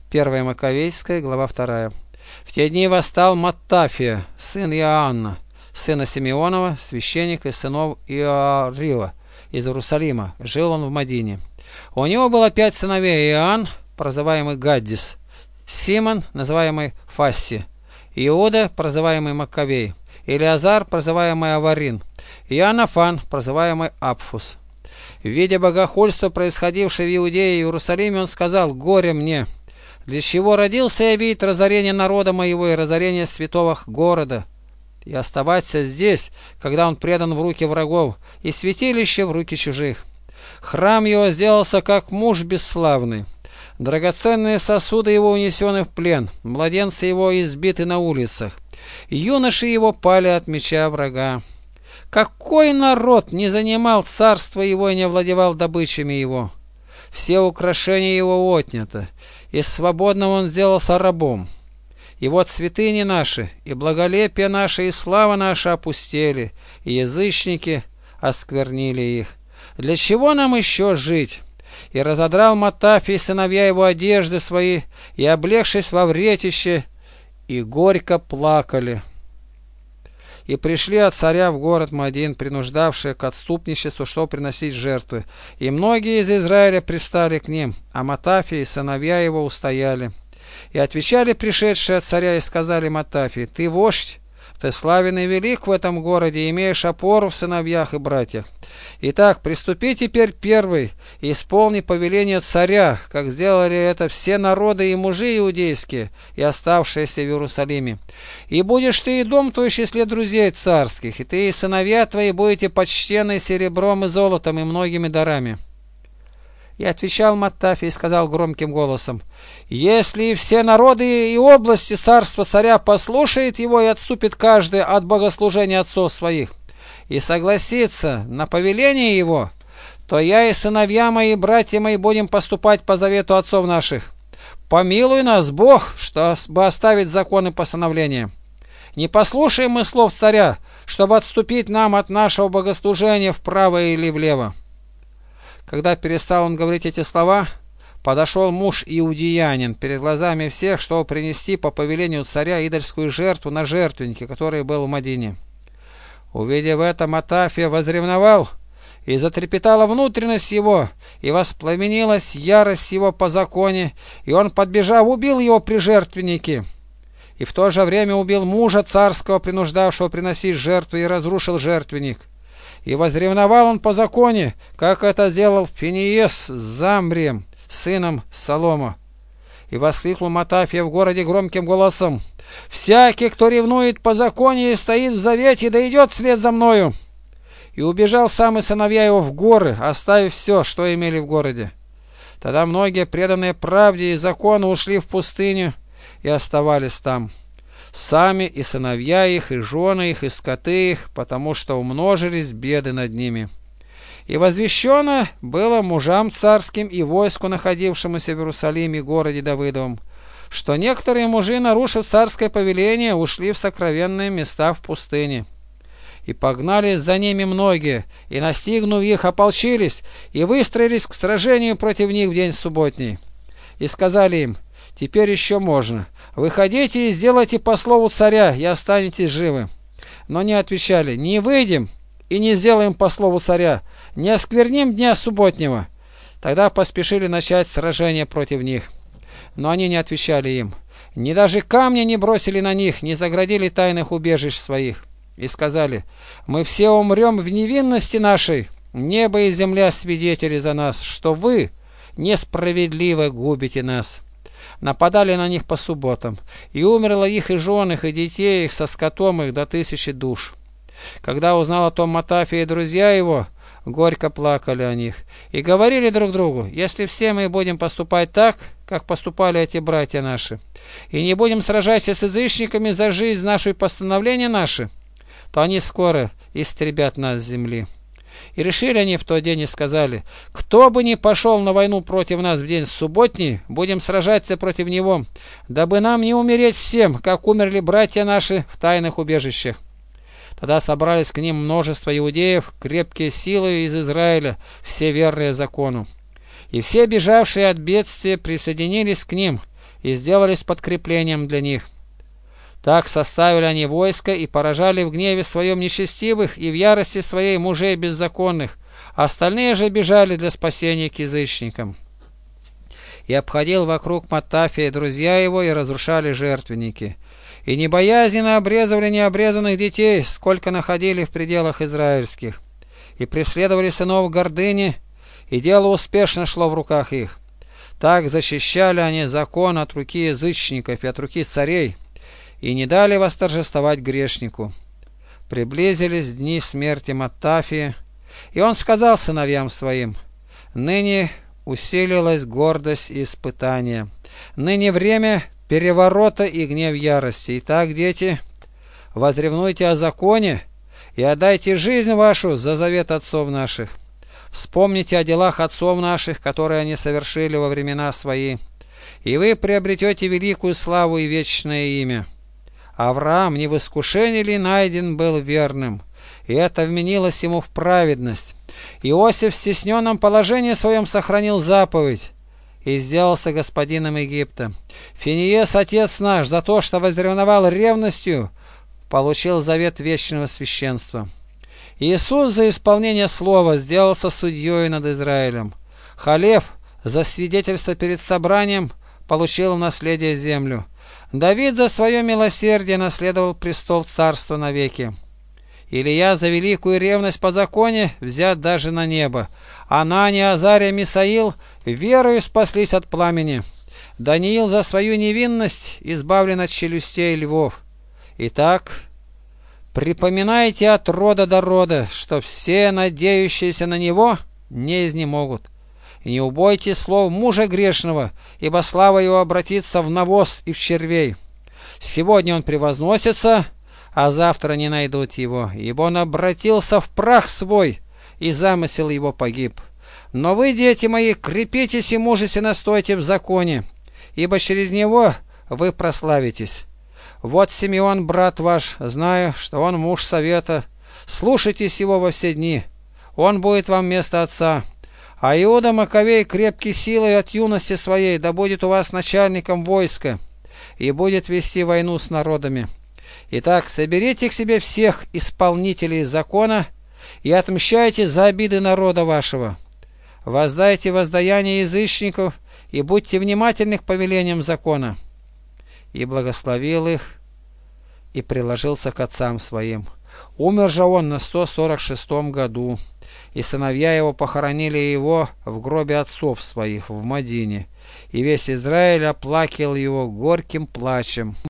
1 Маковейская, глава 2. В те дни восстал Маттафия, сын Иоанна, сына Симеонова, священника из сынов Иоарива из Иерусалима. Жил он в Мадине. У него было 5 сыновей: Иоанн, прозываемый Гаддис, Симон, называемый Фасси, Иуда, прозываемый Маккавей, Илиазар, прозываемый Аварин, и Иоаннафан, прозываемый Апфус. Видя богохульство, происходившее в Иудее и Иерусалиме, он сказал: «Горе мне! Для чего родился я видеть разорение народа моего и разорение святого города, и оставаться здесь, когда он предан в руки врагов, и святилище в руки чужих? Храм его сделался, как муж бесславный. Драгоценные сосуды его унесены в плен, младенцы его избиты на улицах, юноши его пали от меча врага. Какой народ не занимал царство его и не овладевал добычами его? Все украшения его отнято, и свободным он сделался рабом. И вот святыни наши, и благолепие наше, и слава наша опустели, и язычники осквернили их. Для чего нам еще жить?» И разодрал Маттафий сыновья его одежды свои, и, облегшись во вретище, и горько плакали. И пришли от царя в город Мадин, принуждавшие к отступничеству, что приносить жертвы. И многие из Израиля пристали к ним, а Маттафий и сыновья его устояли. И отвечали пришедшие от царя и сказали Маттафий: «Ты вождь, ты славен и велик в этом городе, имеешь опору в сыновьях и братьях. Итак, приступи теперь первый и исполни повеление царя, как сделали это все народы и мужи иудейские, и оставшиеся в Иерусалиме. И будешь ты и дом твой в числе друзей царских, и ты и сыновья твои будете почтены серебром и золотом и многими дарами». И отвечал Маттафий и сказал громким голосом: «Если все народы и области царства царя послушает его и отступит каждый от богослужения отцов своих, и согласится на повеление его, то я и сыновья мои, и братья мои будем поступать по завету отцов наших. Помилуй нас, Бог, чтобы оставить закон и постановления. Не послушаем мы слов царя, чтобы отступить нам от нашего богослужения вправо или влево». Когда перестал он говорить эти слова, подошел муж иудеянин перед глазами всех, чтобы принести по повелению царя идольскую жертву на жертвеннике, который был в Мадине. Увидев это, Маттафия возревновал, и затрепетала внутренность его, и воспламенилась ярость его по законе, и он, подбежав, убил его при жертвеннике, и в то же время убил мужа царского, принуждавшего приносить жертву, и разрушил жертвенник. И возревновал он по законе, как это сделал Финиес с Замбрием, сыном Салома. И воскликнул Маттафия в городе громким голосом: «Всякий, кто ревнует по законе и стоит в завете, да идет вслед за мною!» И убежал сам и сыновья его в горы, оставив все, что имели в городе. Тогда многие, преданные правде и закону, ушли в пустыню и оставались там, сами и сыновья их, и жены их, и скоты их, потому что умножились беды над ними. И возвещено было мужам царским и войску, находившемуся в Иерусалиме, городе Давыдовом, что некоторые мужи, нарушив царское повеление, ушли в сокровенные места в пустыне. И погнались за ними многие, и, настигнув их, ополчились, и выстроились к сражению против них в день субботний. И сказали им: «Теперь еще можно. Выходите и сделайте по слову царя, и останетесь живы». Но не отвечали: «Не выйдем и не сделаем по слову царя, не оскверним дня субботнего». Тогда поспешили начать сражение против них. Но они не отвечали им, ни даже камня не бросили на них, не заградили тайных убежищ своих. И сказали: «Мы все умрем в невинности нашей. Небо и земля свидетели за нас, что вы несправедливо губите нас». Нападали на них по субботам, и умерло их и жен их, и детей их со скотом их до 1000 душ. Когда узнал о том Маттафий и друзья его, горько плакали о них, и говорили друг другу: «Если все мы будем поступать так, как поступали эти братья наши, и не будем сражаться с язычниками за жизнь нашу и постановления наши, то они скоро истребят нас с земли». И решили они в тот день и сказали: «Кто бы ни пошел на войну против нас в день субботний, будем сражаться против него, дабы нам не умереть всем, как умерли братья наши в тайных убежищах». Тогда собрались к ним множество иудеев, крепкие силы из Израиля, все верные закону. И все бежавшие от бедствия присоединились к ним и сделались подкреплением для них. Так составили они войско и поражали в гневе своем нечестивых и в ярости своей мужей беззаконных, а остальные же бежали для спасения к язычникам. И обходил вокруг Маттафия друзья его и разрушали жертвенники. И небоязненно обрезывали необрезанных детей, сколько находили в пределах израильских. И преследовали сынов гордыни, и дело успешно шло в руках их. Так защищали они закон от руки язычников и от руки царей, и не дали восторжествовать грешнику. Приблизились дни смерти Маттафия, и он сказал сыновьям своим: «Ныне усилилась гордость и испытание, ныне время переворота и гнев ярости. Итак, дети, возревнуйте о законе и отдайте жизнь вашу за завет отцов наших. Вспомните о делах отцов наших, которые они совершили во времена свои, и вы приобретете великую славу и вечное имя. Авраам не в искушении ли найден был верным, и это вменилось ему в праведность. Иосиф в стесненном положении своем сохранил заповедь и сделался господином Египта. Финиес, отец наш, за то, что возревновал ревностью, получил завет вечного священства. Иисус за исполнение слова сделался судьей над Израилем. Халев за свидетельство перед собранием получил в наследие землю. Давид за свое милосердие наследовал престол царства навеки. Илия за великую ревность по законе взят даже на небо. Анания, Азария, Мисаил верою спаслись от пламени. Даниил за свою невинность избавлен от челюстей львов. Итак, припоминайте от рода до рода, что все надеющиеся на него не изнемогут. И не убойтесь слов мужа грешного, ибо слава его обратится в навоз и в червей. Сегодня он превозносится, а завтра не найдут его, ибо он обратился в прах свой, и замысел его погиб. Но вы, дети мои, крепитесь и мужественно стойте в законе, ибо через него вы прославитесь. Вот Симеон, брат ваш, знаю, что он муж совета. Слушайтесь его во все дни, он будет вам вместо отца. А Иуда Маковей, крепкий силой от юности своей, да будет у вас начальником войска и будет вести войну с народами. Итак, соберите к себе всех исполнителей закона и отмщайте за обиды народа вашего. Воздайте воздаяние язычников и будьте внимательны к повелениям закона». И благословил их, и приложился к отцам своим. Умер же он на 146 году, и сыновья его похоронили его в гробе отцов своих в Мадине, и весь Израиль оплакивал его горьким плачем.